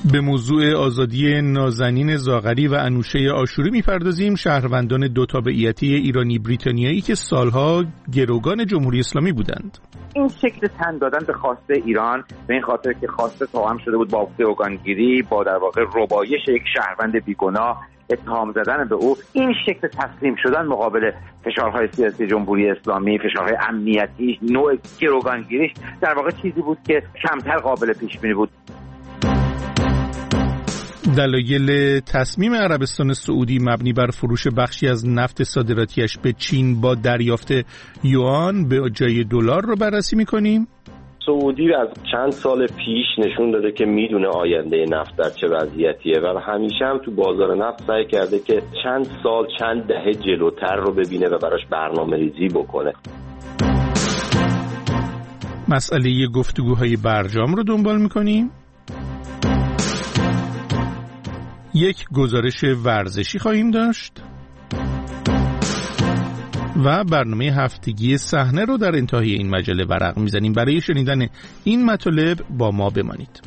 به موضوع آزادی نازنین زاغری و انوشه آشوری می‌پردازیم، شهروندان دو تابعیتی ایرانی بریتانیایی که سالها گروگان جمهوری اسلامی بودند. این شکل تن دادن به خواسته ایران به این خاطر که خواسته توأم شده بود با گروگانگیری، با در واقع ربایش یک شهروند بیگناه، اتهام زدن به او، این شکل تسلیم شدن مقابل فشارهای سیاسی جمهوری اسلامی، فشارهای امنیتی، نوع گروگانگیریش در واقع چیزی بود که کمتر قابل پیش بینی بود. دلایل تصمیم عربستان سعودی مبنی بر فروش بخشی از نفت صادراتیش به چین با دریافت یوان به جای دلار رو بررسی می‌کنیم. سعودی از چند سال پیش نشون داده که میدونه آینده نفت در چه وضعیتیه و همیشه هم تو بازار نفت سعی کرده که چند سال چند دهه جلوتر رو ببینه و براش برنامه‌ریزی بکنه. مسئله گفتگوهای برجام رو دنبال می‌کنیم. یک گزارش ورزشی خواهیم داشت و برنامه هفتگی صحنه رو در انتهای این مجله ورق میزنیم. برای شنیدن این مطالب با ما بمانید.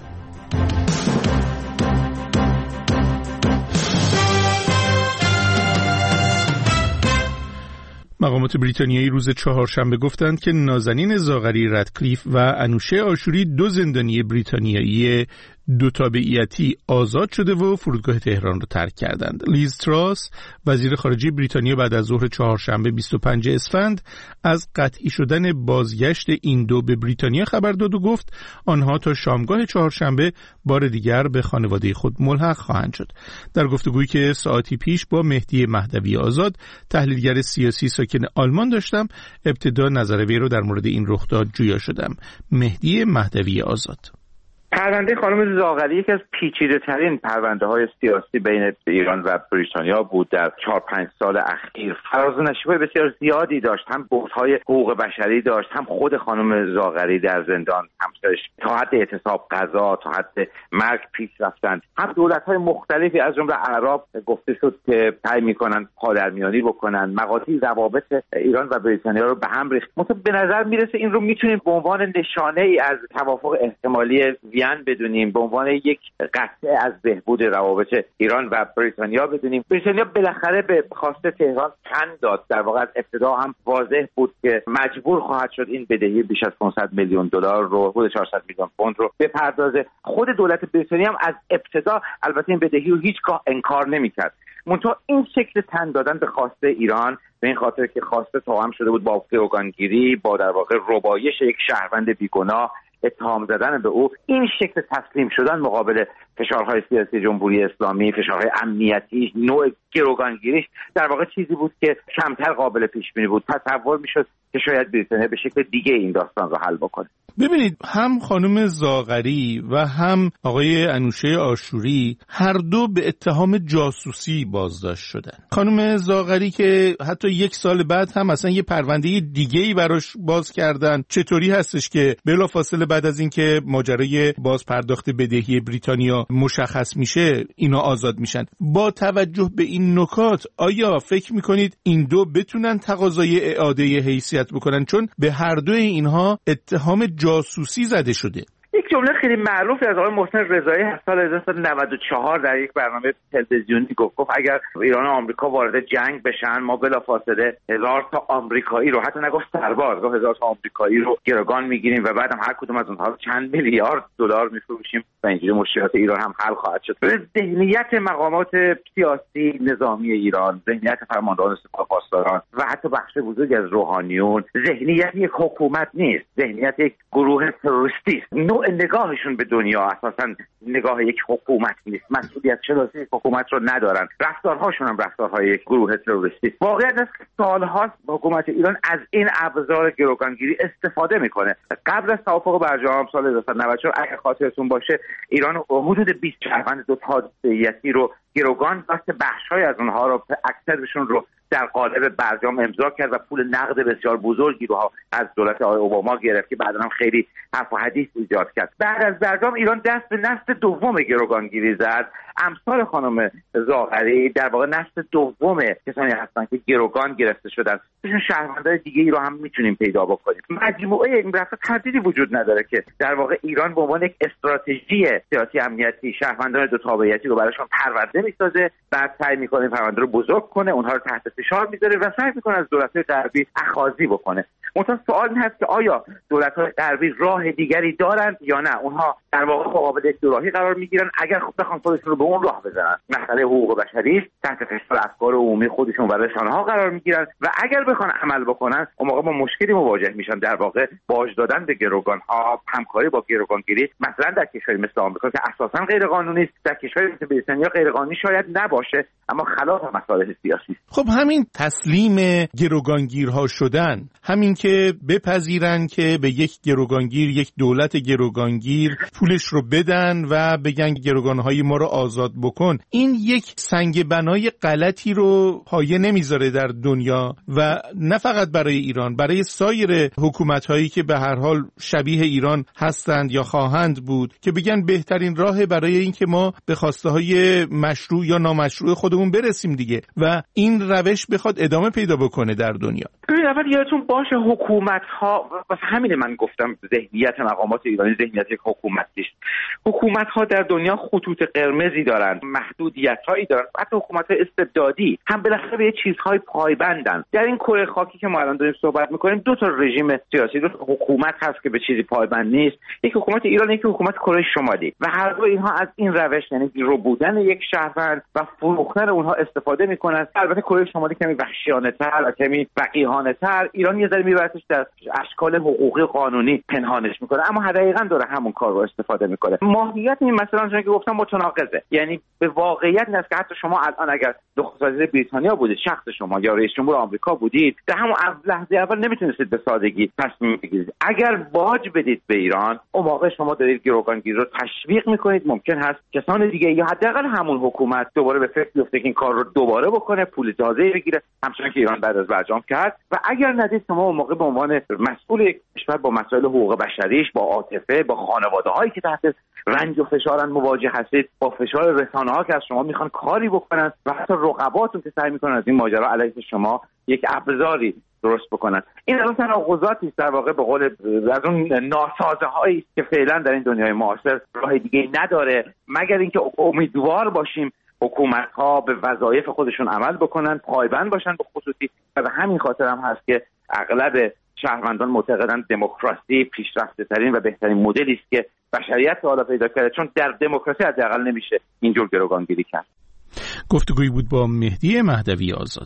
مقامات بریتانیایی روز چهارشنبه گفتند که نازنین زاغری رادکلیف و انوشه آشوری، دو زندانی بریتانیایی دو تابعیتی، آزاد شده و فرودگاه تهران رو ترک کردند. لیز تراس، وزیر خارجه بریتانیا، بعد از ظهر چهارشنبه 25 اسفند از قطعی شدن بازگشت این دو به بریتانیا خبر داد و گفت آنها تا شامگاه چهارشنبه بار دیگر به خانواده خود ملحق خواهند شد. در گفتگویی که ساعتی پیش با مهدی مهدوی آزاد، تحلیلگر سیاسی ساکن آلمان داشتم، ابتدا نظر وی رو در مورد این رخداد جویا شدم. مهدی مهدوی آزاد: پرونده خانم زاغری یکی از پیچیده‌ترین پرونده‌های سیاسی بین ایران و بریتانیا بود. در 4-5 سال اخیر فراز و نشیب‌های بسیار زیادی داشت. هم بحث‌های حقوق بشری داشت، هم خود خانم زاغری در زندان، همسرش تا حد اعتصاب غذا، تا حد مرگ پیش رفتند. هم دولت‌های مختلفی از جمله اعراب گفته شد که سعی می‌کنند پادرمیانی بکنند، مقاطع روابط ایران و بریتانیا رو به هم ریخت. به نظر میرسه این رو می‌تونیم به عنوان نشانه‌ای از توافق احتمالی بدونیم، به عنوان یک قطعه از بهبود روابط ایران و بریتانیا بدونیم. بریتانیا بالاخره به خواسته تهران تن داد. در واقع از ابتدا هم واضح بود که مجبور خواهد شد این بدهی بیش از 500 میلیون دلار رو، حدود 400 میلیون پوند رو بپردازه. خود دولت بریتانیا هم از ابتدا البته این بدهی رو هیچگاه انکار نمی‌کرد. منتها این شکل تن دادن به خواسته ایران به این خاطر که خواسته توأم شده بود با گروگانگیری، با در واقع ربایش یک شهروند بیگناه، اتهام زدن به او، این شکل تسلیم شدن مقابل فشارهای سیاسی جمهوری اسلامی، فشارهای امنیتی، نوع گروگانگیریش در واقع چیزی بود که کمتر قابل پیش بینی بود. تصور میشد که شاید بریتانیا به شکل دیگه این داستان رو حل بکنه. ببینید، هم خانم زاغری و هم آقای انوشه آشوری هر دو به اتهام جاسوسی بازداشت شدن. خانم زاغری که حتی 1 سال بعد هم اصلا یه پرونده دیگه‌ای براش باز کردن. چطوری هستش که بلافاصله بعد از اینکه ماجرای بازپرداخت بدهی بریتانیا مشخص میشه اینا آزاد میشن؟ با توجه به این نکات آیا فکر میکنید این دو بتونن تقاضای اعاده حیثیت بکنن؟ چون به هر دوی اینها اتهام جاسوسی زده شده. یک جمله خیلی معروفی از آقای محسن رضایی سال 1994 در یک برنامه تلویزیونی گفت اگر ایران و آمریکا وارد جنگ بشن، ما بلافاصله 1000 تا آمریکایی رو، حتی نگفت سرباز، گفت 1000 تا آمریکایی رو گروگان میگیریم و بعدم هر کدوم از اونها رو چند میلیارد دلار میفروشیم و اینجوری مشکلات ایران هم حل خواهد شد. ذهنیت مقامات سیاسی نظامی ایران، ذهنیت فرماندهان سپاه پاسداران و حتی بخش بزرگی از روحانیون، ذهنیت یک حکومت نیست، ذهنیت یک گروه تروریستی است. نگاهشون به دنیا اساساً نگاه یک حکومت نیست، مسئولیت شناسی حکومت رو ندارن، رفتارهاشون هم رفتارهای یک گروه تروریستی. واقعیت است که سال‌هاست حکومت ایران از این ابزار گروگانگیری استفاده میکنه. قبل از توافق برجام سال 1994 اگر خاطرتون باشه، ایران حدود 20 شهروند دو تابعیتی رو گروگان داشت، بخش‌های از اونها رو، اکثرشون رو در قالب برجام امضا کرد و پول نقد بسیار بزرگی رو از دولت آقای اوباما گرفت که بعدا هم خیلی حرف و حدیث ایجاد کرد. بعد از برجام ایران دست به نسل دوم گروگانگیری زد. امثال خانم زاغری در واقع نسل دوم کسانی هستن که گروگان گرفته شدن. بهشون شهروندای دیگه ای رو هم میتونیم پیدا بکنیم. مجموعه این رفت تردیدی وجود نداره که در واقع ایران به عنوان یک استراتژی سیاسی امنیتی شهروندان دو تابعیتی رو براشون پرونده میسازه، بعد سعی میکنه پرونده رو بزرگ کنه، اونها رو تحت فشار میذاره و سعی میکنه از دولت‌های غربی اخاذی بکنه. منتها سوال این هست که آیا دولت‌های غربی راه دیگری دارند یا نه؟ اونها در واقع مقابل یک دوراهی قرار میگیرن اگر بخوان خودشون رو به اون راه بزنن. مسئله حقوق بشری تحت فشار افکار عمومی خودشون و رسانه‌ها قرار میگیرن و اگر بخوان عمل بکنن اون موقع با مشکلی مواجه میشن. در واقع باج دادن به گروگان‌ها، همکاری با گروگانگیری مثلا در کشوری مثل آمریکا که اساساً غیر قانونی است، در کشوری مثل بریتانیا غیر قانونی شاید نباشه اما خلاف مصالح سیاسی. خب همین تسلیم گروگانگیرها شدن، همین که بپذیرن که به یک گروگانگیر، یک دولت گروگانگیر پولش رو بدن و بگن گروگانهای ما رو آزاد بکن، این یک سنگ بنای غلطی رو پایه نمیذاره در دنیا و نه فقط برای ایران، برای سایر حکومت‌هایی که به هر حال شبیه ایران هستند یا خواهند بود که بگن بهترین راه برای این که ما به خواسته‌های مشروع یا نامشروع خودمون برسیم دیگه و این روش بخواد ادامه پیدا بکنه در دنیا. اول یادتون باشه حکومت‌ها، واسه همین من گفتم ذهنیت مقامات ایرانی ذهنیت یک حکومتی است. حکومت‌ها در دنیا خطوط قرمزی دارند، محدودیت‌هایی دارند. حتی حکومت‌های استبدادی هم بالاخره به چیزهای پایبندن. در این کره خاکی که ما الان داریم صحبت می‌کنیم دو تا رژیم سیاسی، دو تا حکومت هست که به چیزی پایبند نیست. یک حکومت ایران، یک حکومت کره شمالی و هر دو اینها از این روش، یعنی رو بودن یک شهروند و فروختن اونها استفاده می‌کنند. البته کره شمالی کمی وحشیانه‌تر و کمی وقیحانه‌تر، ایران یه ذره میبرتش در اشکال حقوقی قانونی پنهانش میکنه، اما دقیقاً داره همون کار رو استفاده میکنه. ماهیت این مثلا چون که گفتم متناقضه، یعنی به واقعیت نیست که حتی شما الان اگر نخست وزیر بریتانیا بودید، شخص شما یا رئیس جمهور آمریکا بودید، در همون لحظه اول نمیتونستید به سادگی تصمیم بگیرید. اگر باج بدید به ایران، اون موقع شما دارید گروگانگیری رو تشویق میکنید. ممکن هست کسان دیگه یا حداقل همون حکومت دوباره به فکر بیفته که این کار رو دوباره بکنه، پول تازه‌ای بگیره، همچنان که ایران بعد از برجام کرد. و اگر ندید شما اون موقع به عنوان مسئول یک کشور با مسائل حقوق بشریش، با عاطفه، با خانواده‌هایی که تحت رنج و فشارن مواجه هستید، با فشار رسانه‌ها که از شما میخوان کاری بکنن و حتی رقباتون که سعی میکنن از این ماجرا علیه شما یک ابزاری درست بکنن. این الان تناقضاتی است در واقع، به قول از اون ناسازه‌هایی که فعلا در این دنیای معاصر راه دیگه نداره مگر اینکه امیدوار باشیم حکومت‌ها به وظایف خودشون عمل بکنن، پایبند باشن به خصوصی. و به همین خاطر هم هست که اغلب شهروندان معتقدند دموکراسی پیشرفته ترین و بهترین مدلی است که بشریت حالا پیدا کرده، چون در دموکراسی حداقل نمیشه اینجور گروگانگیری کرد. گفتگویی بود با مهدی مهدوی آزاد.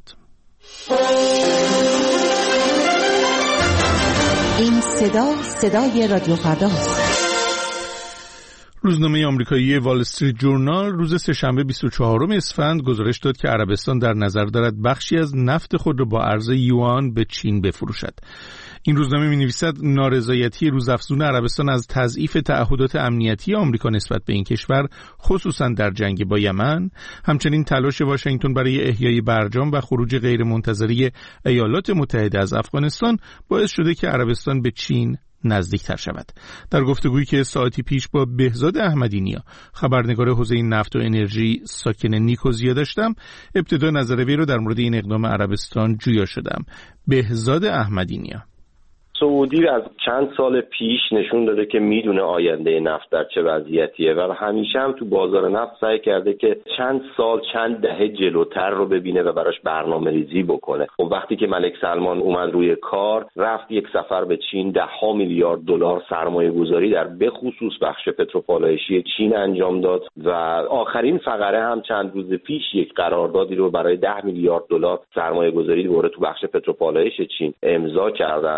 این صدای رادیو فرداست. روزنامه آمریکایی وال استریت جورنال روز سه‌شنبه 24 اسفند گزارش داد که عربستان در نظر دارد بخشی از نفت خود را با ارز یوان به چین بفروشد. این روزنامه می‌نویسد نارضایتی روزافزون عربستان از تضعیف تعهدات امنیتی آمریکا نسبت به این کشور، خصوصا در جنگ با یمن، همچنین تلاش واشنگتن برای احیای برجام و خروج غیرمنتظره ایالات متحده از افغانستان باعث شده که عربستان به چین نزدیکتر شود. در گفتگویی که ساعتی پیش با بهزاد احمدی‌نیا، خبرنگار حوزه نفت و انرژی ساکن نیکوزیا داشتم، ابتدا نظر وی رو در مورد این اقدام عربستان جویا شدم. بهزاد احمدی‌نیا: سعودی از چند سال پیش نشون داده که میدونه آینده نفت در چه وضعیتیه و همیشه هم تو بازار نفت سعی کرده که چند سال چند دهه جلوتر رو ببینه و براش برنامه‌ریزی بکنه. و وقتی که ملک سلمان اومد روی کار، رفت یک سفر به چین، $10 میلیارد سرمایه‌گذاری در بخصوص بخش پتروپالایشی چین انجام داد و آخرین فقره هم چند روز پیش یک قراردادی رو برای $10 میلیارد سرمایه‌گذاری دوباره تو بخش پتروپالایش چین امضا کردند و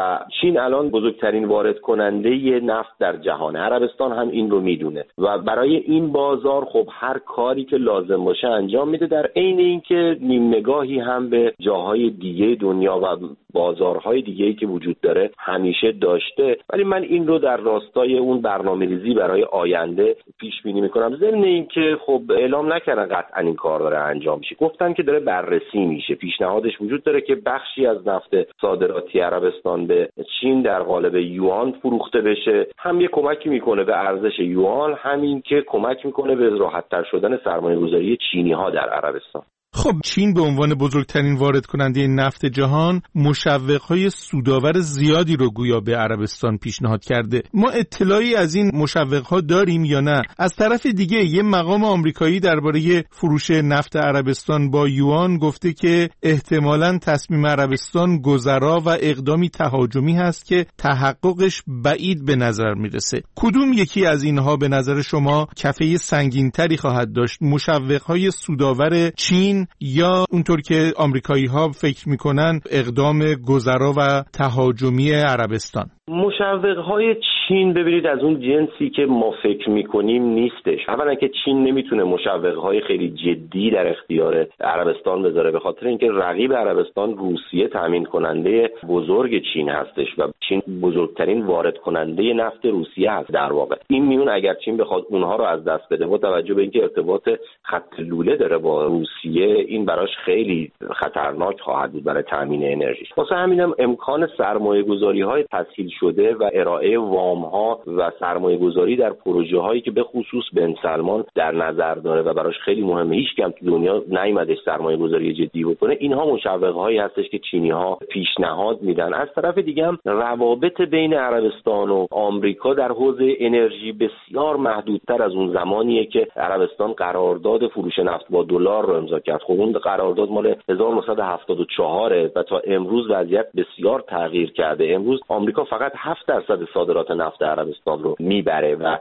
و چین الان بزرگترین وارد کننده نفت در جهان، عربستان هم این رو میدونه و برای این بازار خب هر کاری که لازم باشه انجام میده، در عین اینکه نیم نگاهی هم به جاهای دیگه دنیا و بازارهای دیگه‌ای که وجود داره همیشه داشته. ولی من این رو در راستای اون برنامه‌ریزی برای آینده پیش بینی میکنم. ضمن اینکه خب اعلام نکردن قطعا این کار داره انجام میشه، گفتن که داره بررسی میشه. پیشنهادش وجود داره که بخشی از نفت صادراتی عربستان به چین در قالب یوان فروخته بشه، هم یه کمکی میکنه به ارزش یوان، همین که کمک میکنه به راحت‌تر شدن سرمایه‌گذاری چینی‌ها در عربستان. خب چین به عنوان بزرگترین وارد کننده نفت جهان مشوق‌های سودآور زیادی رو گویا به عربستان پیشنهاد کرده. ما اطلاعی از این مشوق‌ها داریم یا نه؟ از طرف دیگه یه مقام آمریکایی درباره فروش نفت عربستان با یوان گفته که احتمالاً تصمیم عربستان گذرا و اقدامی تهاجمی هست که تحققش بعید به نظر میرسه. کدوم یکی از اینها به نظر شما کفه سنگین‌تری خواهد داشت؟ مشوق‌های سودآور چین یا اونطور که آمریکایی‌ها فکر میکنن اقدام گذرا و تهاجمی عربستان؟ مشوق‌های چین ببینید از اون جنسی که ما فکر میکنیم نیستش. اولا که چین نمیتونه مشوق‌های خیلی جدی در اختیار عربستان بذاره، به خاطر اینکه رقیب عربستان روسیه تامین کننده بزرگ چین هستش و چین بزرگترین وارد کننده نفت روسیه هست در واقع. این میون اگر چین بخواد اونها رو از دست بده با توجه به اینکه ارتباط خط لوله داره با روسیه، این براش خیلی خطرناک خواهد بود برای تامین انرژی. واسه همینم امکان سرمایه‌گذاری‌های تسهیل شده و ارائه وام‌ها و سرمایه‌گذاری در پروژه‌هایی که به خصوص بن سلمان در نظر داره و براش خیلی مهمه، هیچ کم تو دنیا نیومدش سرمایه‌گذاری جدی بکنه، اینها مشوق‌هایی هستش که چینی‌ها پیشنهاد میدن. از طرف دیگه هم روابط بین عربستان و آمریکا در حوزه انرژی بسیار محدودتر از اون زمانیه که عربستان قرارداد فروش نفت با دلار رو امضا کرد. خب اون قرارداد مال 1974 و تا امروز وضعیت بسیار تغییر کرده. امروز آمریکا فقط 7% صادرات نفت عربستان رو میبره و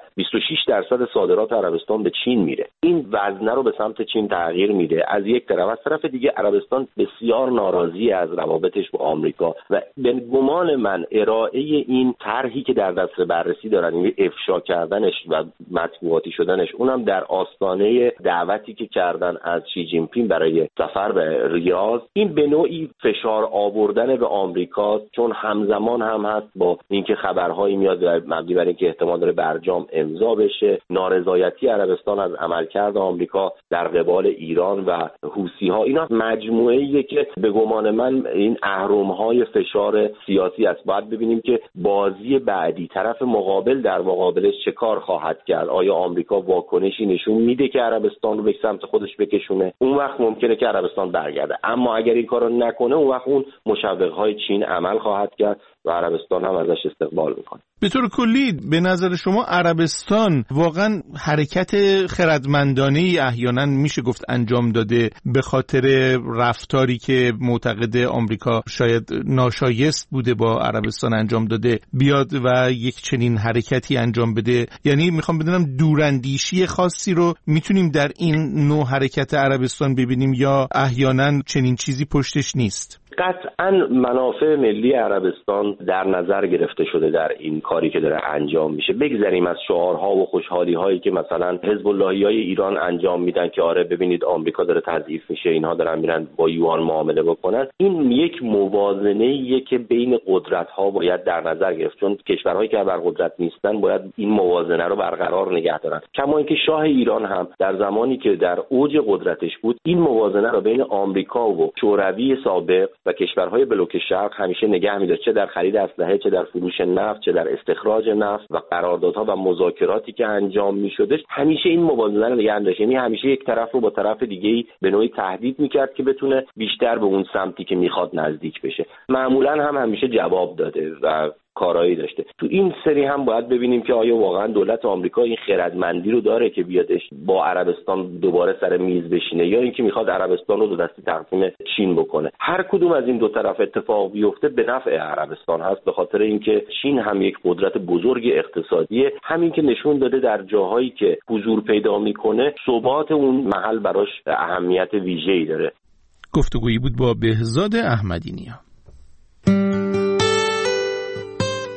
26% صادرات عربستان به چین میره. این وزنه رو به سمت چین تغییر میده از یک طرف. از طرف دیگه عربستان بسیار ناراضی از روابطش با آمریکا و به گمان من ارائه این طرحی که در دست بررسی دارن، این افشا کردنش و مطبوعاتی شدنش، اونم در آستانه دعوتی که کردن از شی جین پینگ برای سفر به ریاض، این به نوعی فشار آوردن به آمریکا، چون همزمان هم هست با اینکه خبرهایی میاد مبنی بر اینکه احتمال داره برجام امضا بشه، نارضایتی عربستان از عملکرد آمریکا در قبال ایران و حوثی‌ها. اینا مجموعه‌ایه که به گمان من این اهرم‌های فشار سیاسی است. باید ببینیم که بازی بعدی طرف مقابل در مقابلش چه کار خواهد کرد. آیا آمریکا واکنشی نشون میده که عربستان رو به سمت خودش بکشونه؟ اون وقت ممکنه که عربستان برگرده، اما اگر این کارو نکنه اون وقت اون مشوق‌های چین عمل خواهد کرد و عربستان هم ازش استقبال میکنه. به طور کلی به نظر شما عربستان واقعا حرکت خردمندانه‌ای احیانا میشه گفت انجام داده به خاطر رفتاری که معتقد آمریکا شاید ناشایست بوده با عربستان انجام داده بیاد و یک چنین حرکتی انجام بده؟ یعنی میخوام بدونم دوراندیشی خاصی رو میتونیم در این نوع حرکت عربستان ببینیم یا احیانا چنین چیزی پشتش نیست؟ قطعاً منافع ملی عربستان در نظر گرفته شده در این کاری که داره انجام میشه. بگذریم از شعارها و خوشحالی‌هایی که مثلا حزب اللهی‌های ایران انجام میدن که آره ببینید آمریکا داره تضعیف میشه، اینها دارن میرن با یوان معامله بکنن. این یک موازنه‌ایه که بین قدرت‌ها باید در نظر گرفت، چون کشورهایی که بر قدرت نیستن باید این موازنه رو برقرار نگه دارن. کما اینکه شاه ایران هم در زمانی که در اوج قدرتش بود این موازنه رو بین آمریکا و شوروی سابق و کشورهای بلوک شرق همیشه نگه می‌داشت، چه در خرید اسلحه، چه در فروش نفت، چه در استخراج نفت و قراردادها و مذاکراتی که انجام می‌شدش. همیشه این موازنه رو نگه داشت، یعنی همیشه یک طرف رو با طرف دیگه‌ای به نوعی تهدید می‌کرد که بتونه بیشتر به اون سمتی که می‌خواد نزدیک بشه. معمولاً هم همیشه جواب داده و کارایی داشته. تو این سری هم باید ببینیم که آیا واقعا دولت آمریکا این خردمندی رو داره که بیادش با عربستان دوباره سر میز بشینه یا اینکه میخواد عربستان رو دو دستی تقسیم چین بکنه. هر کدوم از این دو طرف اتفاق بیفته به نفع عربستان هست، به خاطر اینکه چین هم یک قدرت بزرگ اقتصادیه، همین که نشون داده در جاهایی که حضور پیدا میکنه ثبات اون محل براش اهمیت ویژه‌ای داره. گفتگویی بود با بهزاد احمدی نیا.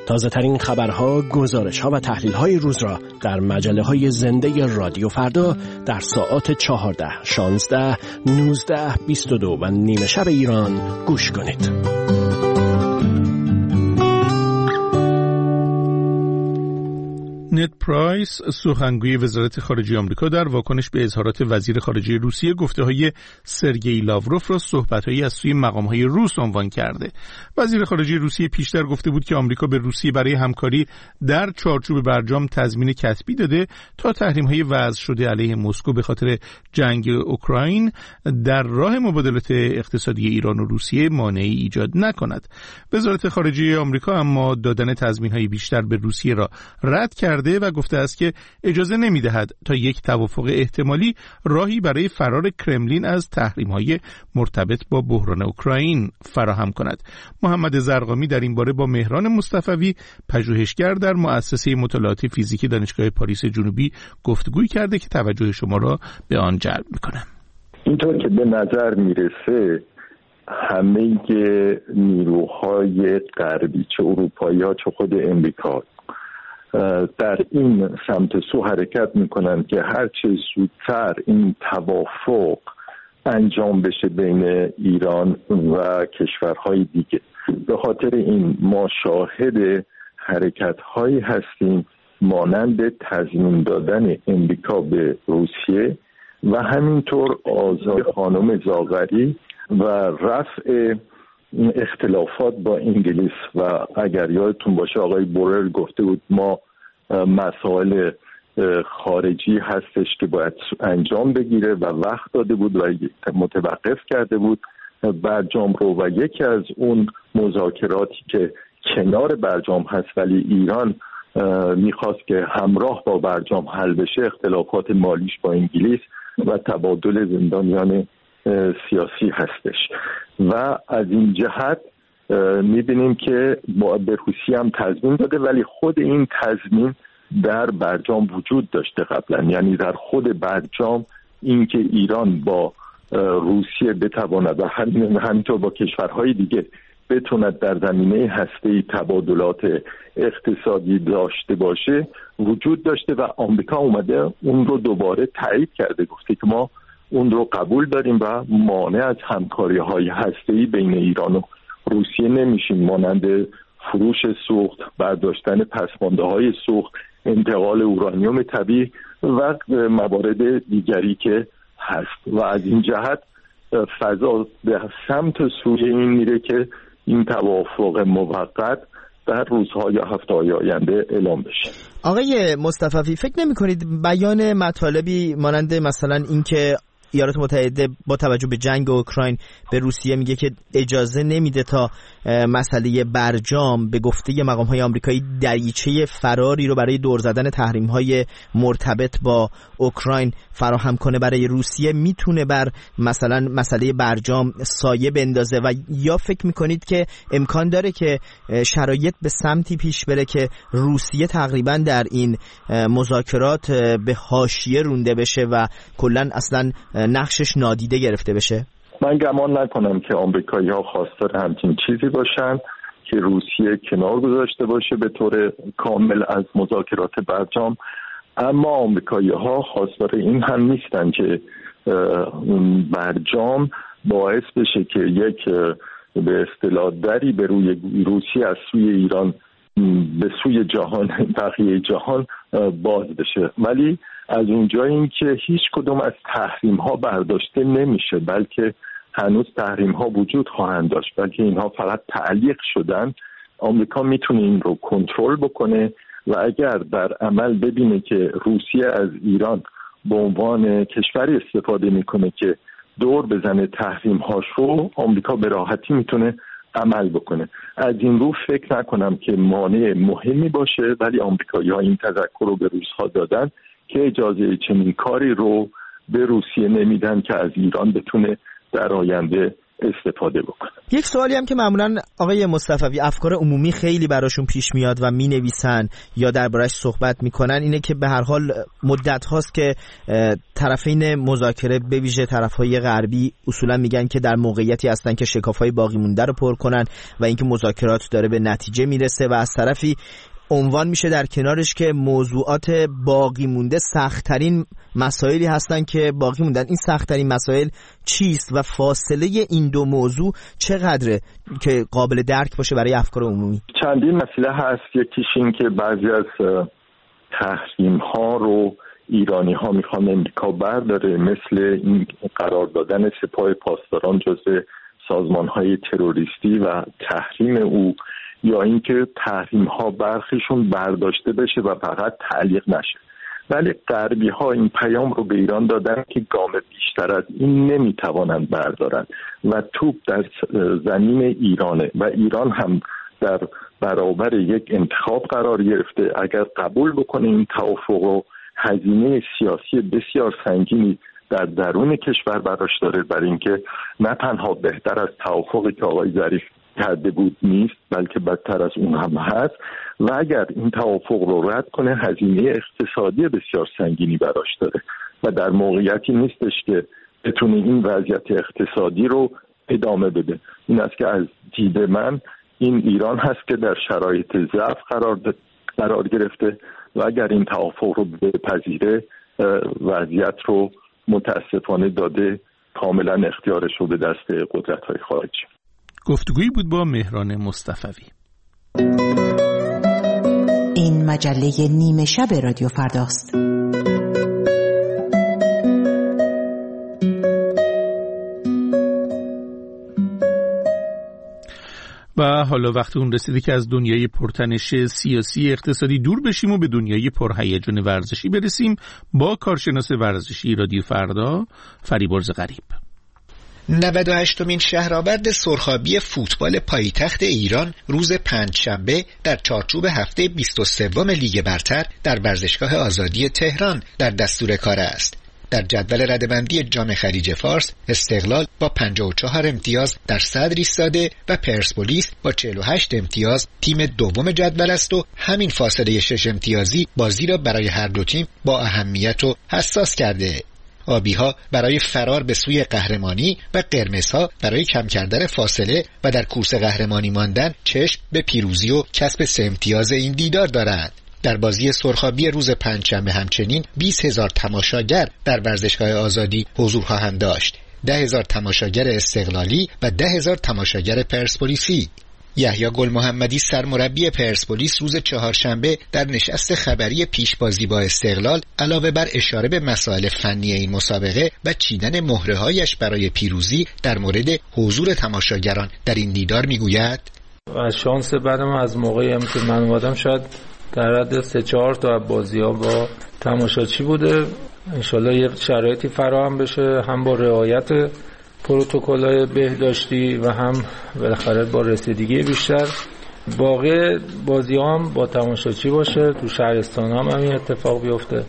تازه ترین خبرها، گزارش‌ها و تحلیل‌های روز را در مجله‌های زنده رادیو فردا در ساعات 14, 16, 19, 22 و نیمه شب ایران گوش کنید. نت پرایس، سخنگوی وزارت خارجه آمریکا، در واکنش به اظهارات وزیر خارجه روسیه گفته‌های سرگئی لاوروف را صحبت‌هایی از سوی مقام‌های روس عنوان کرده. وزیر خارجه روسیه پیشتر گفته بود که آمریکا به روسیه برای همکاری در چارچوب برجام تضمین کتبی داده تا تحریم‌های وضع شده علیه مسکو به خاطر جنگ اوکراین در راه مبادلات اقتصادی ایران و روسیه مانعی ایجاد نکند. وزارت خارجه آمریکا اما دادن تضمین‌های بیشتر به روسیه را رد کرده و گفته است که اجازه نمی‌دهد تا یک توافق احتمالی راهی برای فرار کرملین از تحریم‌های مرتبط با بحران اوکراین فراهم کند. محمد زرقامی در این باره با مهران مصطفوی، پژوهشگر در مؤسسه مطالعات فیزیکی دانشگاه پاریس جنوبی، گفتگوی کرده که توجه شما را به آن جلب می‌کنم. اینطور که به نظر میرسه همه نیروهای غربی، چه اروپایی‌ها چه خود امریکا، در این سمت سو حرکت میکنن که هرچه زودتر این توافق انجام بشه بین ایران و کشورهای دیگه. به خاطر این ما شاهد حرکت‌هایی هستیم مانند تضمین دادن امریکا به روسیه و همینطور آزاد خانم زاغری و رفع اختلافات با انگلیس. و اگر یادتون باشه آقای بورل گفته بود ما مسائل خارجی هستش که باید انجام بگیره و وقت داده بود و متوقف کرده بود برجام رو، و یکی از اون مذاکراتی که کنار برجام هست ولی ایران میخواست که همراه با برجام حل بشه اختلافات مالیش با انگلیس و تبادل زندانیان سیاسی هستش. و از این جهت میبینیم که به روسیه هم تضمین داده ولی خود این تضمین در برجام وجود داشته قبلا، یعنی در خود برجام اینکه ایران با روسیه بتواند و همینطور با کشورهای دیگه بتوند در زمینه هسته‌ای تبادلات اقتصادی داشته باشه وجود داشته و آمریکا اومده اون رو دوباره تایید کرده، گفته که ما اون رو قبول داریم و مانع از همکاری‌های هسته‌ای بین ایران و روسیه نمیشیم، مانند فروش سوخت، برداشتن پسمانده‌های سوخت، انتقال اورانیوم طبیعی و موارد دیگری که هست. و از این جهت فضا به سمت سوی این میره که این توافق موقت در روزها یا هفته‌های آینده اعلام بشه. آقای مصطفی، فکر نمی‌کنید بیان مطالبی مانند مثلا اینکه ایالات متحده با توجه به جنگ اوکراین به روسیه میگه که اجازه نمیده تا مسئله برجام به گفته مقام‌های آمریکایی دریچه فراری رو برای دور زدن تحریم‌های مرتبط با اوکراین فراهم کنه برای روسیه، میتونه بر مثلا مسئله برجام سایه بندازه؟ و یا فکر میکنید که امکان داره که شرایط به سمتی پیش بره که روسیه تقریبا در این مذاکرات به حاشیه رونده بشه و کلاً اصلا نقشش نادیده گرفته بشه؟ من گمان نکنم که آمریکایی‌ها خواستار همچین چیزی باشن که روسیه کنار گذاشته باشه به طور کامل از مذاکرات برجام، اما آمریکایی‌ها خواستار این هم نیستن که برجام باعث بشه که یک به اصطلاح دری به روی روسیه از سوی ایران به سوی جهان، بقیه جهان باز بشه. ولی از اونجا این که هیچ کدوم از تحریم ها برداشته نمیشه، بلکه هنوز تحریم ها وجود خواهند داشت، بلکه اینها فقط تعلیق شدن. آمریکا میتونه این رو کنترل بکنه و اگر در عمل ببینه که روسیه از ایران به عنوان کشوری استفاده میکنه که دور بزنه تحریم هاش رو، آمریکا به راحتی میتونه عمل بکنه. از این رو فکر نکنم که مانع مهمی باشه، ولی آمریکایی‌ها این تذکر رو به روس‌ها دادن که اجازه چنین کاری رو به روسیه نمیدن که از ایران بتونه در آینده استفاده بکنن. یک سوالی هم که معمولا آقای مصطفی افکار عمومی خیلی براشون پیش میاد و مینویسن یا دربارش صحبت میکنن اینه که به هر حال مدت هاست که طرفین مذاکره به ویژه طرفهای غربی اصولا میگن که در موقعیتی هستن که شکافهای باقی مونده رو پر کنن و اینکه مذاکرات داره به نتیجه میرسه و از طرفی عنوان میشه در کنارش که موضوعات باقی مونده سخت‌ترین مسائلی هستن که باقی موندن. این سخت‌ترین مسائل چیست و فاصله این دو موضوع چقدره که قابل درک باشه برای افکار عمومی؟ چندین مسئله هست. یکیش این که بعضی از تحریم ها رو ایرانی ها میخوان امریکا برداره، مثل این قرار دادن سپاه پاسداران جزو سازمان های تروریستی و تحریم او، یا اینکه تحریم ها برخیشون برداشته بشه و فقط تعلیق نشه. ولی غربی ها این پیام رو به ایران دادن که گام بیشتر از این نمیتوانند بردارن و توپ در زمین ایرانه و ایران هم در برابر یک انتخاب قرار گرفته. اگر قبول بکنه این توافق رو، هزینه سیاسی بسیار سنگینی در درون کشور براش داره، برای اینکه نه تنها بهتر از توافقی که آقای ظریف کرده بود نیست، بلکه بدتر از اون هم هست و اگر این توافق رو رد کنه هزینه اقتصادی بسیار سنگینی براش داره و در موقعیتی نیستش که بتونه این وضعیت اقتصادی رو ادامه بده. این است که از دید من این ایران هست که در شرایط ضعف قرار گرفته و اگر این توافق رو بپذیره وضعیت رو متاسفانه داده کاملا اختیارش رو به دست قدرت‌های خارجی. گفتگویی بود با مهران مصطفی. این مجله نیمه شب رادیو فرداست. و حالا وقت اون رسیده که از دنیای پرتنش سیاسی اقتصادی دور بشیم و به دنیای پرهیجان ورزشی برسیم با کارشناس ورزشی رادیو فردا فریبرز غریب. 98مین شهرآورد سرخابی فوتبال پایتخت ایران روز پنجشنبه در چارچوب هفته 23 لیگ برتر در ورزشگاه آزادی تهران در دستور کار است. در جدول رده‌بندی جام خلیج فارس استقلال با 54 امتیاز در صدر ایستاده و پرسپولیس با 48 امتیاز تیم دوم جدول است و همین فاصله 6 امتیازی بازی را برای هر دو تیم با اهمیت و حساس کرده. آبی‌ها برای فرار به سوی قهرمانی و قرمزها برای کم کردن فاصله و در کورس قهرمانی ماندن چشم به پیروزی و کسب 3 امتیاز این دیدار دارند. در بازی سرخابی روز پنجشنبه همچنین 20,000 تماشاگر در ورزشگاه آزادی حضور خواهند داشت. 10,000 تماشاگر استقلالی و 10,000 تماشاگر پرسپولیسی. یحیی گل محمدی سرمربی پرسپولیس روز چهارشنبه در نشست خبری پیشبازی با استقلال علاوه بر اشاره به مسائل فنی این مسابقه و چیدن مهره‌هایش برای پیروزی در مورد حضور تماشاگران در این دیدار میگوید: و شانس بعدم از موقعی هم که من اومدم شاید در حد 3-4 تا بازی‌ها با تماشاچی بوده. انشالله یه شرایطی فراهم بشه، هم با رعایت پروتکل‌های بهداشتی و هم بالاخره با رسیدگی بیشتر. باقی بازی‌ها هم با تماشاچی باشه، تو شهرستان‌ها هم این اتفاق بیفته.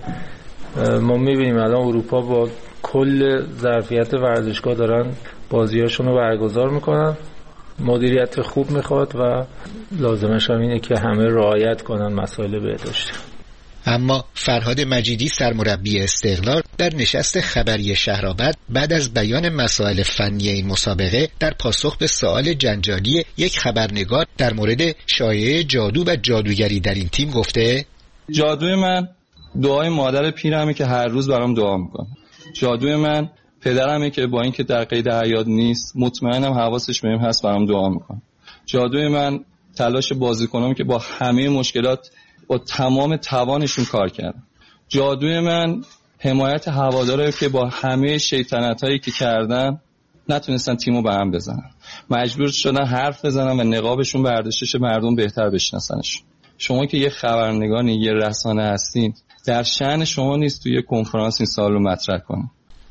ما می‌بینیم الان اروپا با کل ظرفیت ورزشگاه دارن بازی‌هاشون رو برگزار می‌کنن. مدیریت خوب میخواد و لازمش هم اینه که همه رعایت کنن مسائل بهداشتی. اما فرهاد مجیدی سرمربی استقلال در نشست خبری شهرآورد بعد از بیان مسائل فنی این مسابقه در پاسخ به سوال جنجالی یک خبرنگار در مورد شایعه جادو و جادوگری در این تیم گفته: جادوی من دعای مادر پیرمه که هر روز برام دعا میکنه. جادوی من پدرمه که با اینکه در قید حیات نیست مطمئنم حواسش بهم هست برام دعا میکنه. جادوی من تلاش بازیکنام که با همه مشکلات با تمام توانشون کار کردن. جادوی من حمایت هوادارایی که با همه شیطنتایی که کردن نتونستن تیمو به هم بزنن. مجبور شدن حرف بزنن و نقابشون برداشته شه مردم بهتر بشناسنشون. شما که یه خبرنگاری، یه رسانه هستین، در شأن شما نیست توی یه کنفرانس این سوالو مطرح کنید.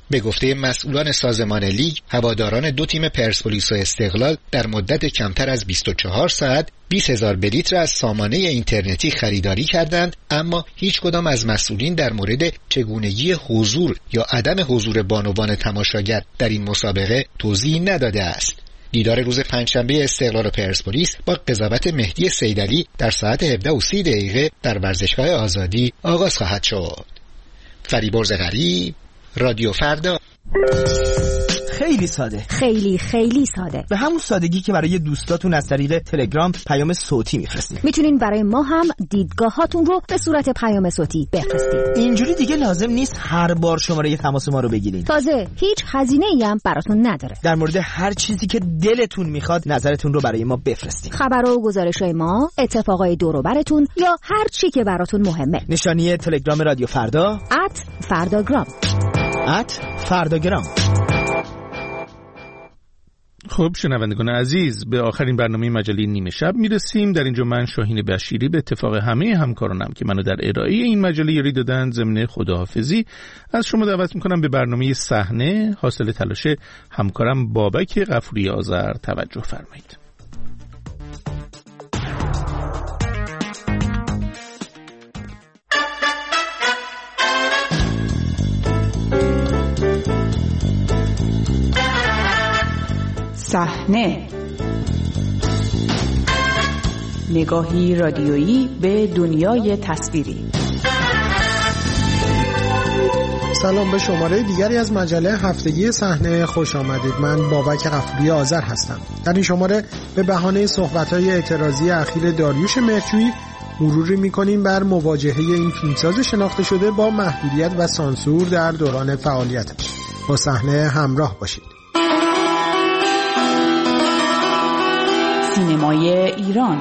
به گفته مسئولان سازمان لیگ، هواداران دو تیم پرسپولیس و استقلال در مدت کمتر از 24 ساعت 20,000 بلیت را از سامانه اینترنتی خریداری کردند، اما هیچ کدام از مسئولین در مورد چگونگی حضور یا عدم حضور بانوان تماشاگر در این مسابقه توضیح نداده است. دیدار روز پنجشنبه استقلال و پرسپولیس با قضاوت مهدی سیدعلی در ساعت 17:30 در ورزشگاه آزادی آغاز خواهد شد. فریبرز غریب، رادیو فردا. خیلی ساده، خیلی ساده، به همون سادگی که برای دوستاتون از طریق تلگرام پیام صوتی میفرستین. میتونین برای ما هم دیدگاهاتون رو به صورت پیام صوتی بفرستین. اینجوری دیگه لازم نیست هر بار شماره تماس ما رو بگیرین. تازه هیچ هزینه‌ای هم براتون نداره. در مورد هر چیزی که دلتون میخواد نظرتون رو برای ما بفرستین. خبر و گزارش‌های ما، اتفاقای دور و براتون یا هر چی که براتون مهمه. نشانی تلگرام رادیو فردا @فرداگرام. @فرداگرام. خب شنوندگان عزیز، به آخرین برنامه مجله نیمه شب میرسیم. در اینجا من شاهین بشیری به اتفاق همه همکارانم که منو در ارائه این مجله یاری دادن ضمن خداحافظی از شما دعوت میکنم به برنامه صحنه حاصل تلاش همکارم بابک غفوری آذر توجه فرمایید. صحنه، نگاهی رادیویی به دنیای تصویری. سلام، به شماره دیگری از مجله هفتگی صحنه خوش آمدید. من بابک غفوری آذر هستم. در این شماره به بهانه صحبت‌های اعتراضی اخیر داریوش مهرجویی مروری می‌کنیم بر مواجهه این فیلمساز شناخته شده با محدودیت و سانسور در دوران فعالیتش. با صحنه همراه باشید. سینمای ایران.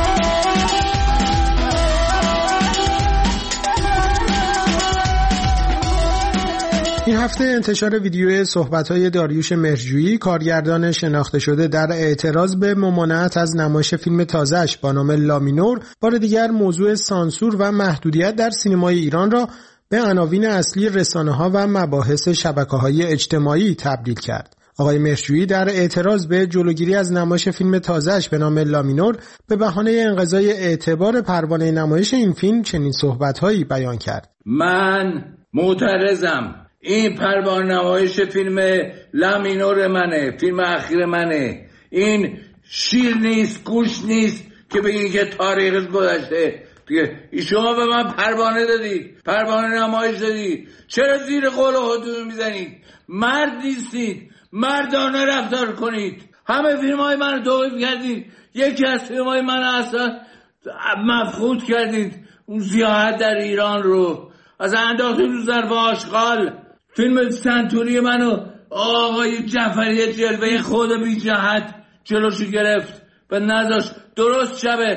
این هفته انتشار ویدیوی صحبت‌های داریوش مهرجویی، کارگردان شناخته شده در اعتراض به ممانعت از نمایش فیلم تازه‌اش با نام لامینور، بار دیگر موضوع سانسور و محدودیت در سینمای ایران را به عناوین اصلی رسانه‌ها و مباحث شبکه‌های اجتماعی تبدیل کرد. آقای مهرجویی در اعتراض به جلوگیری از نمایش فیلم تازه‌اش به نام لامینور به بهانه انقضای اعتبار پروانه نمایش این فیلم چنین صحبت‌هایی بیان کرد. من معترضم. این پروانه نمایش فیلم لامینور منه، فیلم اخیر منه. این شیر نیست، گوش نیست که بگی که تاریخش گذشته. شما به من پروانه دادید، پروانه نمایش دادید، چرا زیر قول خودتون میزنید؟ مرد نیستید، مردانه رفتار کنید. همه فیلم‌های من رو توقیف کردید، یکی از فیلم‌های من اصلا مفقود کردید. اون سیاحت در ایران رو از انداختید رو ظرف آشغال. فیلم سنتوری منو آقای جعفری جلوه خود بی جهت جلوشو گرفت و نذاشت. درست شبه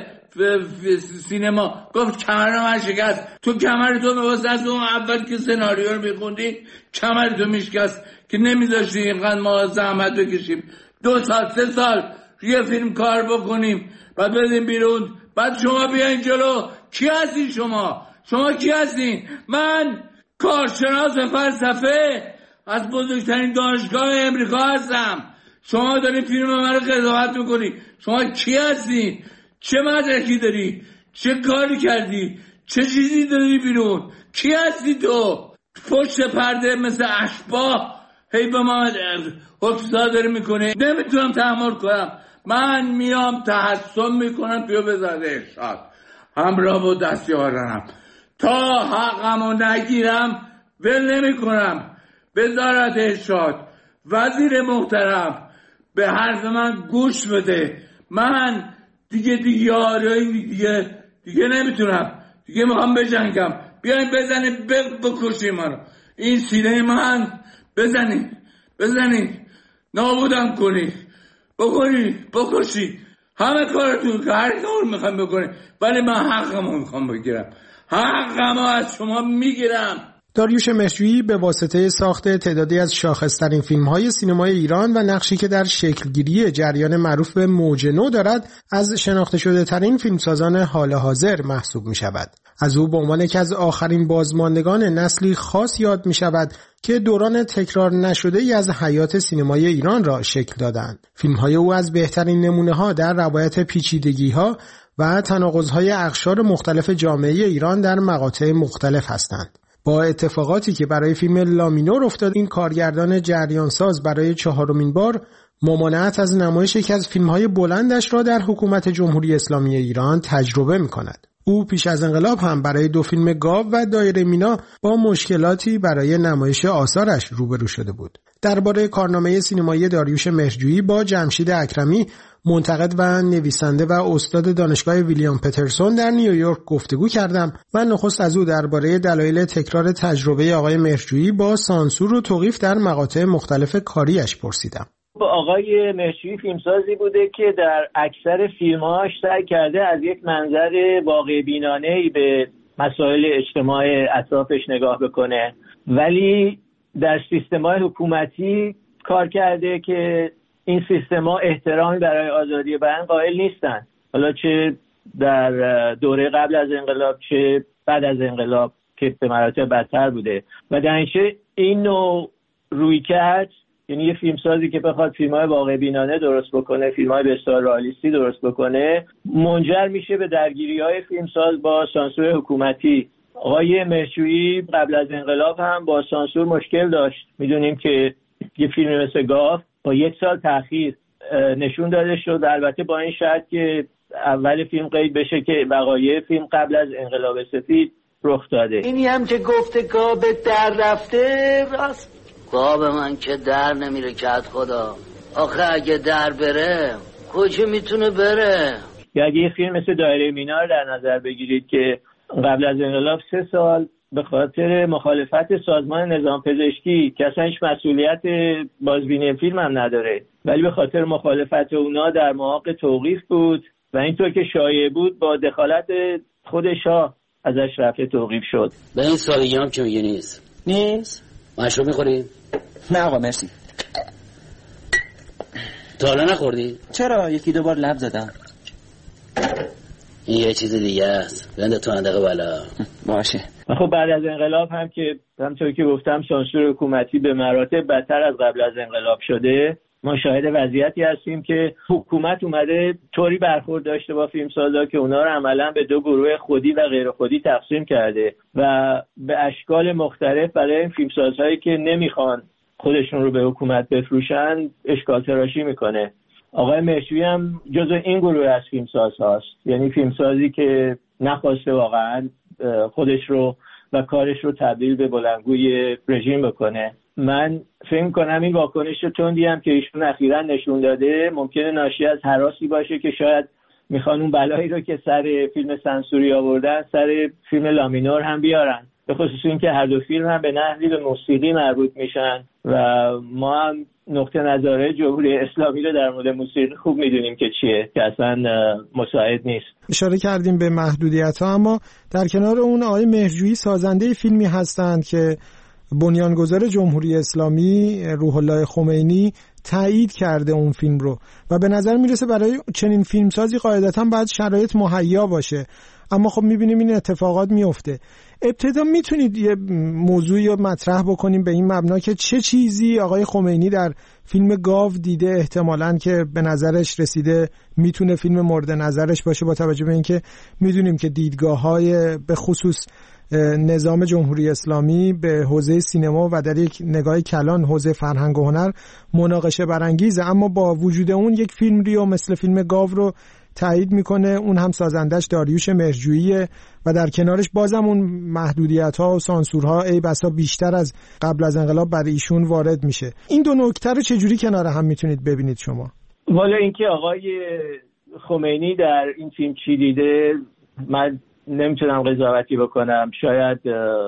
سینما گفت کمر من شکست. تو کمر تو می‌واسه از اون اول که سناریو رو می‌خوندی کمر تو میشکست که نمیذاشتی اینقدر ما زحمت بکشیم 2 سال 3 سال یه فیلم کار بکنیم بعد بدیم بیرون. بعد شما بیاین جلو. کی هستی شما کی هستین؟ من کارشناس فلسفه از بزرگترین دانشگاه امریکا هستم. شما داری فیلم من رو قضاوت میکنی. شما کی هستی؟ چه مدرکی داری؟ چه کاری کردی؟ چه چیزی داری بیرون؟ کی هستی تو؟ پشت پرده مثل اشباح هی به ما حکم صادر میکنه. نمیتونم تحمل کنم. من میام تحسن میکنم پیو وزارت ارشاد همراه با دستیارانم تا حقمو نگیرم ول نمیکنم. وزارت ارشاد، وزیر محترم به حرف من گوش بده. من دیگه نمیتونم. دیگه میخوام بجنگم. بیاین بزنید بکشید منو. این سینه من بزنید نابودم کنید بکشید. همه کارتون که هر کار میخوام بکنید، ولی من حقمو میخوام بگیرم. حقمو از شما میگیرم. داریوش مهرجویی به واسطه ساخت تعدادی از شاخص‌ترین فیلم‌های سینمای ایران و نقشی که در شکلگیری جریان معروف به موج نو دارد، از شناخته شده‌ترین فیلمسازان حال حاضر محسوب می‌شود. از او به عنوان یکی از آخرین بازماندگان نسلی خاص یاد می‌شود که دوران تکرار نشده‌ای از حیات سینمای ایران را شکل دادند. فیلم‌های او از بهترین نمونه‌ها در روایت پیچیدگی‌ها و تناقض‌های اقشار مختلف جامعه ایران در مقاطع مختلف هستند. با اتفاقاتی که برای فیلم لامینور افتاد، این کارگردان جریانساز برای 4مین بار ممانعت از نمایش یکی از فیلم‌های بلندش را در حکومت جمهوری اسلامی ایران تجربه می‌کند. او پیش از انقلاب هم برای 2 فیلم گاو و دایره مینا با مشکلاتی برای نمایش آثارش روبرو شده بود. درباره کارنامه سینمایی داریوش مهرجویی با جمشید اکرمی، منتقد و نویسنده و استاد دانشگاه ویلیام پترسون در نیویورک گفتگو کردم و نخست از او درباره دلایل تکرار تجربه آقای مهرجویی با سانسور و توقیف در مقاطع مختلف کاریش پرسیدم. آقای مهرجویی فیلمسازی بوده که در اکثر فیلم‌هاش سعی کرده از یک منظر واقع بینانه‌ای به مسائل اجتماع اطرافش نگاه بکنه، ولی در سیستم‌های حکومتی کار کرده که این سیستم‌ها احترامی برای آزادی بیان قائل نیستن، حالا چه در دوره قبل از انقلاب چه بعد از انقلاب که به مراتب بدتر بوده. و در این نوع رویکرد، یعنی یه فیلمسازی که بخواد فیلم‌های واقع بینانه درست بکنه، فیلم‌های بسیار رئالیستی درست بکنه، منجر میشه به درگیری‌های فیلمساز با سانسور حکومتی. آقای مهرجویی قبل از انقلاب هم با سانسور مشکل داشت. میدونیم که یه فیلم مثل گاو با 1 سال تأخیر نشون داده شد، البته با این شرط که اول فیلم قید بشه که وقایع فیلم قبل از انقلاب سفید رخ داده. اینی هم که گفته گاو در رفته، راست گاو من که در نمیره کت خدا. آخه اگه در بره کجا میتونه بره؟ یا اگه یه فیلم مثل دایره مینا رو در نظر بگیرید که قبل از انقلاب 3 سال به خاطر مخالفت سازمان نظام پزشکی که اصلا هیچ مسئولیت بازبینی فیلم هم نداره، ولی به خاطر مخالفت اونا در معاق توقیف بود و اینطور که شایع بود با دخالت خود شاه ازش رفع توقیف شد. به این سادگی هم که میگه نیست مشروب میخوری؟ نه آقا مرسی. تا حالا نخوردی؟ چرا 1-2 بار لب زدم. این یه چیز دیگه است، بنده تو اندقه بالا. باشه. خب بعد از انقلاب هم که همونطور که گفتم سانسور حکومتی به مراتب بدتر از قبل از انقلاب شده، ما شاهد وضعیتی هستیم که حکومت اومده طوری برخورد داشته با فیلمسازا که اونا رو عملا به 2 گروه خودی و غیر خودی تقسیم کرده و به اشکال مختلف برای این فیلمسازهایی که نمیخوان خودشون رو به حکومت بفروشن اشکال تراشی میکنه. آقای مهرجویی هم جزو این گروه از فیلمساز هاست، یعنی فیلمسازی که نخواسته واقعا خودش رو و کارش رو تبدیل به بلندگوی رژیم بکنه. من فکر کنم این واکنش تندی هم که ایشون اخیراً نشون داده ممکنه ناشی از هراسی باشه که شاید میخوان اون بلایی رو که سر فیلم سانسوری آوردن سر فیلم لامینور هم بیارن، به خصوص این که هر 2 فیلم هم به نحوی به موسیقی مربوط میشن و ما هم نقطه نظر جمهوری اسلامی رو در مورد موسیقی خوب میدونیم که چیه، که اصلا مساعد نیست. اشاره کردیم به محدودیت‌ها، اما در کنار اون آقای مهرجویی سازنده فیلمی هستند که بنیانگذار جمهوری اسلامی روح الله خمینی تایید کرده اون فیلم رو و به نظر میرسه برای چنین فیلمسازی قاعدتاً باید شرایط مهیا باشه، اما خب میبینیم این اتفاقات میفته. ابتدا میتونید یه موضوعی رو مطرح بکنیم به این مبنا که چه چیزی آقای خمینی در فیلم گاو دیده احتمالاً که به نظرش رسیده میتونه فیلم مورد نظرش باشه، با توجه به اینکه میدونیم که دیدگاه‌های به خصوص نظام جمهوری اسلامی به حوزه سینما و در یک نگاه کلان حوزه فرهنگ و هنر مناقشه برانگیزه، اما با وجود اون یک فیلم ریو مثل فیلم گاو رو تایید میکنه، اون هم سازندش داریوش مهرجوییه و در کنارش بازم اون محدودیت‌ها و سانسورها ای بسا بیشتر از قبل از انقلاب برای ایشون وارد میشه. این 2 نکته رو چجوری کنار هم میتونید ببینید شما؟ والا اینکه آقای خمینی در این فیلم چی دیده من نمیتونم قضاوتی بکنم. شاید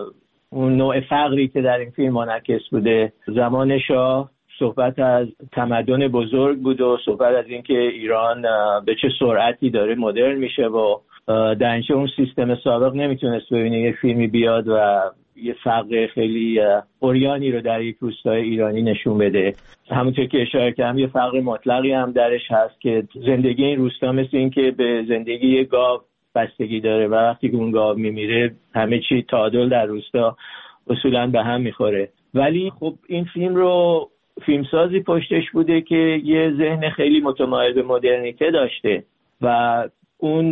اون نوع فقری که در این فیلم منعکس بوده، زمان شاه صحبت از تمدن بزرگ بود و صحبت از اینکه ایران به چه سرعتی داره مدرن میشه و در اینجا اون سیستم سابق نمیتونست ببینه یک فیلمی بیاد و یه فقر خیلی عریانی رو در یک روستای ایرانی نشون بده. همونطور که اشاره کردم یه فقر مطلقی هم درش هست که زندگی این روستا مثل این که به زندگی یه گاو بستگی داره و وقتی که اون گاو میمیره همه چی تعادل در روستا اصولاً به هم میخوره. ولی خب این فیلم رو فیلمسازی پشتش بوده که یه ذهن خیلی متمایل به مدرنیته داشته و اون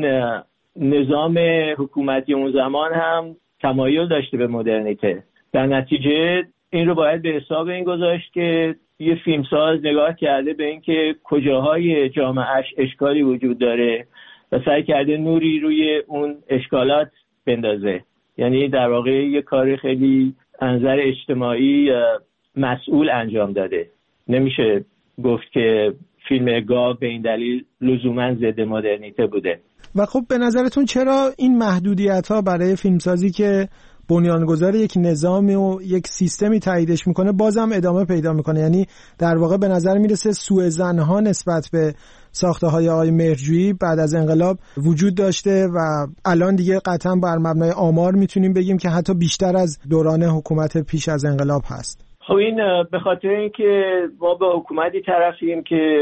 نظام حکومتی اون زمان هم تمایل داشته به مدرنیته. در نتیجه این رو باید به حساب این گذاشت که یه فیلمساز نگاه کرده به این که کجاهای جامعهش اشکالی وجود داره و سعی کرده نوری روی اون اشکالات بندازه. یعنی در واقع یه کار خیلی انظر اجتماعی مسئول انجام داده. نمیشه گفت که فیلم گاو به این دلیل لزوما ضد مدرنیته بوده. و خب به نظرتون چرا این محدودیت‌ها برای فیلمسازی که بنیانگذار یک نظامی و یک سیستمی تاییدش میکنه بازم ادامه پیدا میکنه؟ یعنی در واقع به نظر میرسه سوء ظن‌ها نسبت به ساخته‌های آقای مهرجویی بعد از انقلاب وجود داشته و الان دیگه قطعا بر مبنای آمار میتونیم بگیم که حتی بیشتر از دوران حکومت پیش از انقلاب هست. خب این به خاطر اینکه ما با حکومتی طرفیم که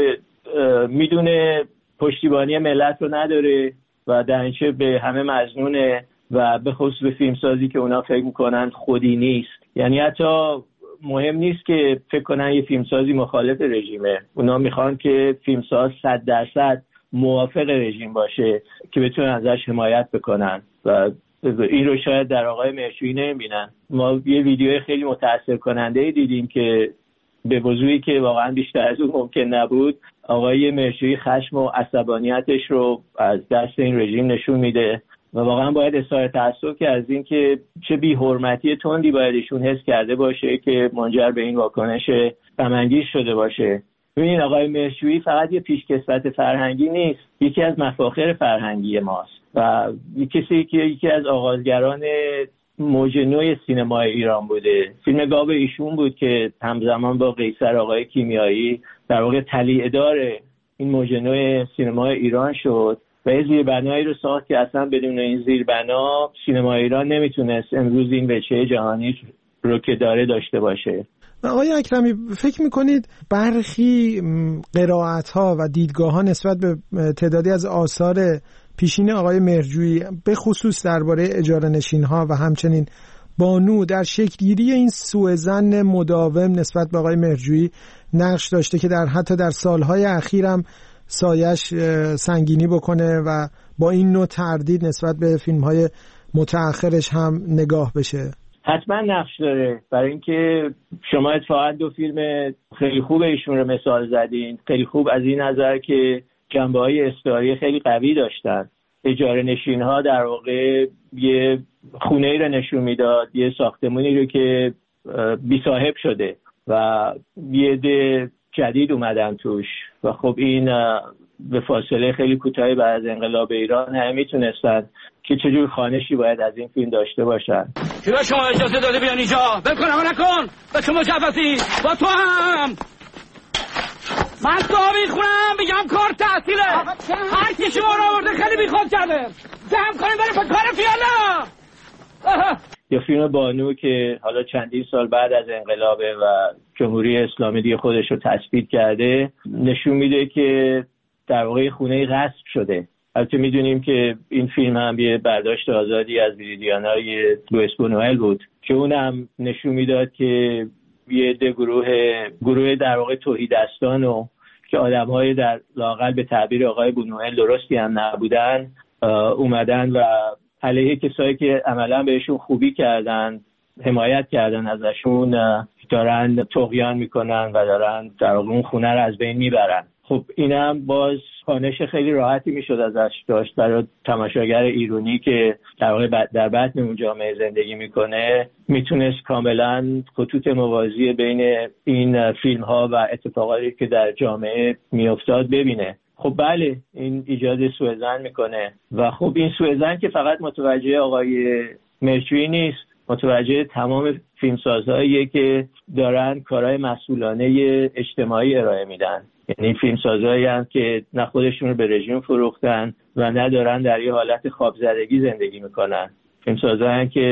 میدونه پشتیبانی ملت رو نداره و در اینچه به همه مظنونه و به خصوص به فیلمسازی که اونا فکر میکنن خودی نیست. یعنی حتی مهم نیست که فکر کنن یه فیلمسازی مخالف رژیمه، اونا میخوان که فیلمساز 100% موافق رژیم باشه که بتونن ازش حمایت بکنن و این رو شاید در آقای مهرجویی نمیبینن. ما یه ویدیو خیلی متاثر کننده دیدیم که به وضوحی که واقعا بیشتر از اون ممکن نبود آقای مهرجویی خشم و عصبانیتش رو از دست این رژیم نشون میده و واقعا باید اظهار تأسف که از این که چه بی‌حرمتی تندی باید ایشون حس کرده باشه که منجر به این واکنش غم‌انگیز شده باشه. ببینید آقای مهرجویی فقط یه پیشکسوت فرهنگی نیست، یکی از مفاخر فرهنگی ماست و کسی که یکی از آغازگران موج نو سینمای ایران بوده. فیلم گاو ایشون بود که همزمان با قیصر آقای کیمیایی در واقع تلیعه‌دار این موج نو سینمای ایران شد و یه زیربنایی رو ساخت که اصلا بدون این زیربنا سینمای ایران نمیتونست امروز این وجهه جهانی رو که داره داشته باشه. آقای اکرمی فکر میکنید برخی قرائت‌ها و دیدگاه‌ها نسبت به تعدادی از آثار پیشین آقای مهرجویی به خصوص درباره اجاره نشین‌ها و همچنین بانو در شکل‌گیری این سوءظن مداوم نسبت به آقای مهرجویی نقش داشته که حتی در سالهای اخیر هم سایش سنگینی بکنه و با این نوع تردید نسبت به فیلم‌های متأخرش هم نگاه بشه؟ حتما نقش داره، برای اینکه شما اتفاقا دو فیلم خیلی خوب ایشون رو مثال زدین، خیلی خوب از این نظر که جنبه‌های استعاری خیلی قوی داشتن. اجاره نشین‌ها در واقع یه خونه‌ای رو نشون میداد، یه ساختمونی رو که بی صاحب شده و یه عده جدید اومدن توش و خب این به فاصله خیلی کوتاهی بعد از انقلاب ایران همه میتونستن که چجور خوانشی باید از این فیلم داشته باشن. کی به شما اجازه داده بیان اینجا؟ بکن اما نکن، به شما مجوزی با تو هم من دعا میخونم میگم کار تحصیله، هر کی شما رو آورده خیلی بیخود کرده، جمع کنیم بریم به کار فیالا. یا فیلم بانو که حالا چندین سال بعد از انقلابه و جمهوری اسلامی دیگه خودش رو تثبیت کرده، نشون میده که در واقع خونه غصب شده. البته میدونیم که این فیلم هم یه برداشت آزادی از ویریدیانای لوئیس بونوئل بود که اونم نشون میداد که یه عده گروه در واقع توحیدستان و که آدم‌های در لااقل به تعبیر آقای بونوئل درستی هم نبودن اومدن و علیه کسایی که عملا بهشون خوبی کردن، حمایت کردن ازشون، دارن طغیان میکنن و دارن در واقع اون خونه رو از بین میبرن. خب اینم باز خوانش خیلی راحتی میشد ازش داشت برای تماشاگر ایرانی که در واقع در بطن اون جامعه زندگی میکنه، میتونست کاملا خطوط موازی بین این فیلم ها و اتفاقاتی که در جامعه میافتاد ببینه. خب بله این ایجاد سوءظن میکنه و خب این سوءظن که فقط متوجه آقای مهرجویی نیست، متوجه تمام فیلمسازهاییه که دارن کارهای مسئولانه اجتماعی ارائه میدن. یعنی فیلمسازهایی هستند که نه خودشون رو به رژیم فروختن و نه دارن در یه حالت خوابزدگی زندگی میکنن. فیلمسازهایی هستند که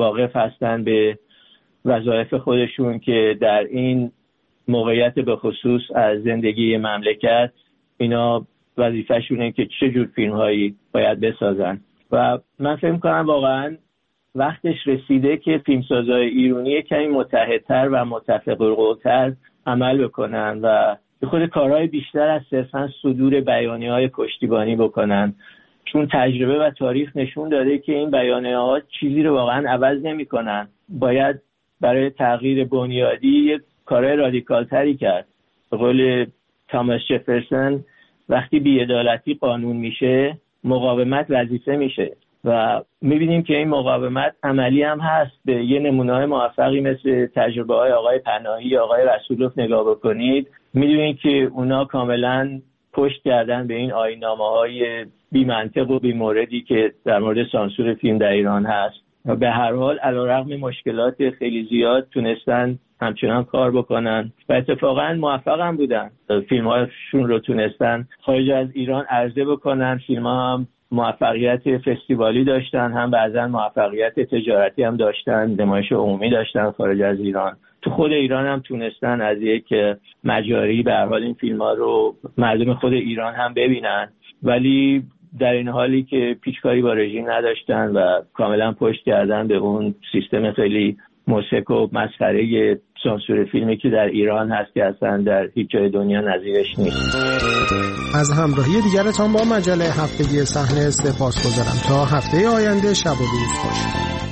واقف هستن به وظایف خودشون که در این موقعیت به خصوص از زندگی مملکت اینا وظیفه‌شونه که چه جور فیلم‌هایی باید بسازن. و من فکر می‌کنم واقعاً وقتش رسیده که فیلمسازهای ایرانی کمی متحدتر و متفق‌القول‌تر عمل بکنن و خود کارهای بیشتر از صرفاً صدور بیانیه‌های پشتیبانی بکنن، چون تجربه و تاریخ نشون داده که این بیانیه‌ها چیزی رو واقعاً عوض نمی‌کنن. باید برای تغییر بنیادی کارهای رادیکال‌تری کرد. به قول تاماس جفرسون وقتی بی‌عدالتی قانون میشه مقاومت وظیفه میشه و میبینیم که این مقاومت عملی هم هست. به یه نمونه‌های موفقی مثل تجربه‌های آقای پناهی، آقای رسولوف نگاه بکنید، میدونید که اونا کاملا پشت کردن به این آیین‌نامه‌های بی‌منطق و بی‌موردی که در مورد سانسور فیلم در ایران هست. و به هر حال علیرغم مشکلات خیلی زیاد تونستن همچنان کار بکنن و اتفاقا موفق هم بودن. فیلم‌هاشون رو تونستن خارج از ایران عرضه بکنن. فیلم‌ها هم موفقیت فستیوالی داشتن، هم بعضا موفقیت تجارتی هم داشتن، نمایش عمومی داشتن خارج از ایران. تو خود ایران هم تونستن از یک مجاری به هر حال این فیلم‌ها رو مردم خود ایران هم ببینن، ولی در این حالی که پیچکاری با رژیم نداشتن و کاملا پشت کردن به اون سیستم خیلی موسک و مسخره سانسور فیلمی که در ایران هست که اصلا در هیچ جای دنیا نظیرش نیست. از همراهی دیگرتان با مجله هفتگی صحنه سپاسگزارم. تا هفته آینده شب و روز خوش.